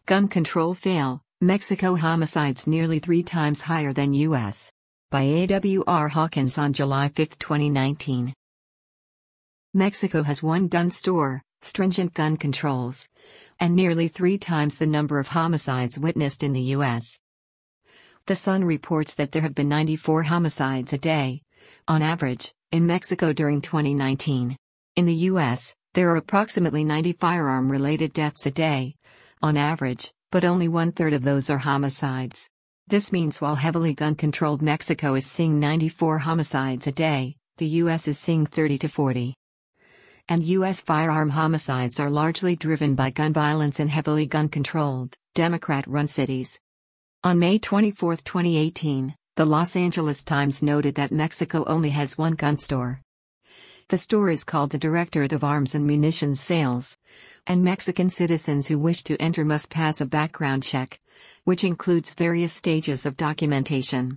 Gun control fail, Mexico homicides nearly 3 times higher than U.S. By A.W.R. Hawkins on July 5, 2019. Mexico has one gun store, stringent gun controls, and nearly 3 times the number of homicides witnessed in the U.S. The Sun reports that there have been 94 homicides a day, on average, in Mexico during 2019. In the U.S., there are approximately 90 firearm-related deaths a day, on average, but only 1/3 of those are homicides. This means while heavily gun-controlled Mexico is seeing 94 homicides a day, the U.S. is seeing 30 to 40. And U.S. firearm homicides are largely driven by gun violence in heavily gun-controlled, Democrat-run cities. On May 24, 2018, the Los Angeles Times noted that Mexico only has one gun store. The store is called the Directorate of Arms and Munitions Sales, and Mexican citizens who wish to enter must pass a background check, which includes various stages of documentation.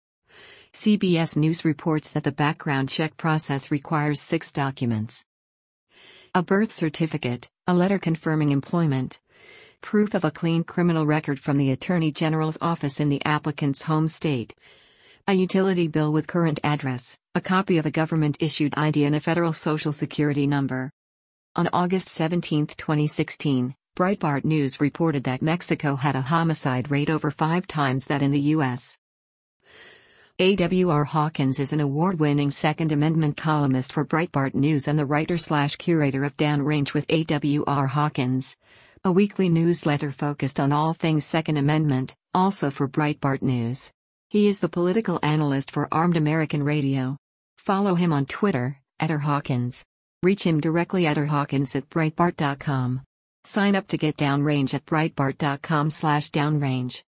CBS News reports that the background check process requires 6 documents: a birth certificate, a letter confirming employment, proof of a clean criminal record from the Attorney General's office in the applicant's home state, a utility bill with current address, a copy of a government-issued ID and a federal Social Security number. On August 17, 2016, Breitbart News reported that Mexico had a homicide rate over 5 times that in the U.S. A.W.R. Hawkins is an award-winning Second Amendment columnist for Breitbart News and the writer/curator of Downrange with A.W.R. Hawkins, a weekly newsletter focused on all things Second Amendment, also for Breitbart News. He is the political analyst for Armed American Radio. Follow him on Twitter, @RHawkins. Reach him directly at rhawkins@breitbart.com. Sign up to get Downrange at breitbart.com/downrange.